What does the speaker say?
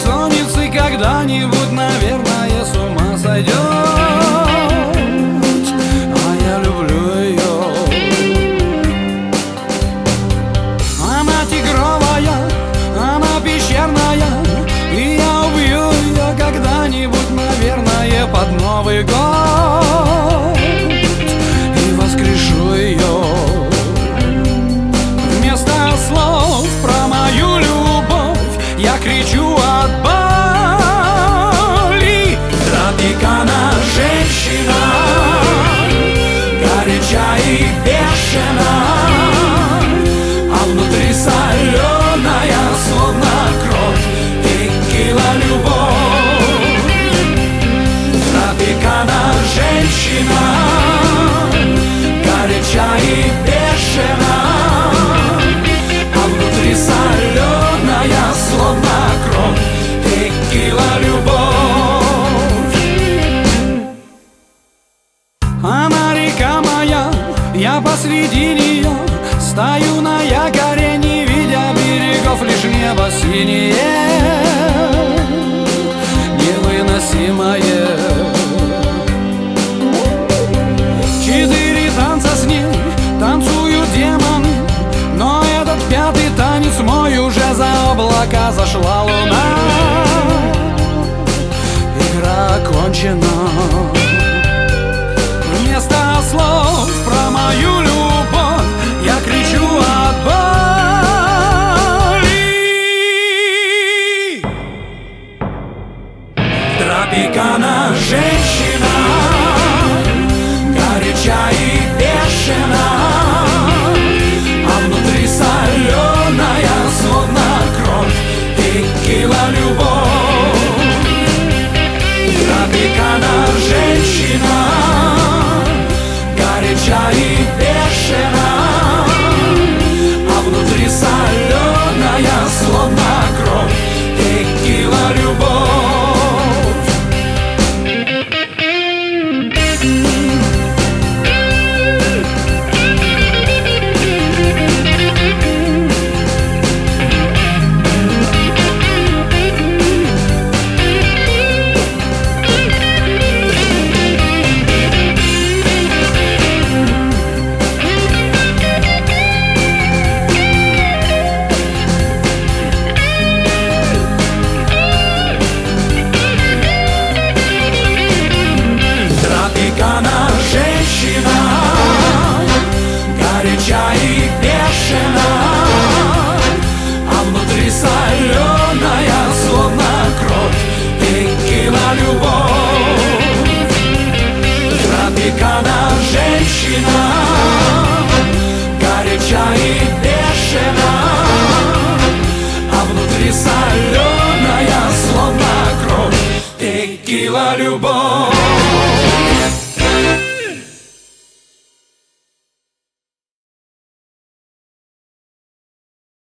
бессонницы когда-нибудь, наверное, с ума сойдет. А я люблю ее. Она тигровая, она пещерная, и я убью ее когда-нибудь, наверное, под Новый год. И воскрешу ее. Вместо слов про мою любовь я кричу от боли. Тропикана женщина, горяча и бешена, а внутри соленая, словно кровь, текила любовь. Тропикана женщина, горяча и бешена, а внутри соленая, словно кровь, текила любовь. Она река моя, я посреди нее стою на якоре, не видя берегов, лишь небо синее, невыносимое. 4 танца с ней танцуют демоны, но этот 5-й танец мой уже за облака зашла луна. Игра окончена. Вместо слов про мою любовь я кричу от боли. Тропикана женщина, горяча и бешена, а внутри соленая, словно кровь, текила любовь. Тропикана женщина, горяча и бешена, а внутри соленая, словно кровь, текила любовь. Тропикана женщина, горяча и бешена, а внутри соленая, словно кровь, текила любовь. Тропикана женщина, горяча и бешена, а внутри соленая, словно кровь, текила любовь.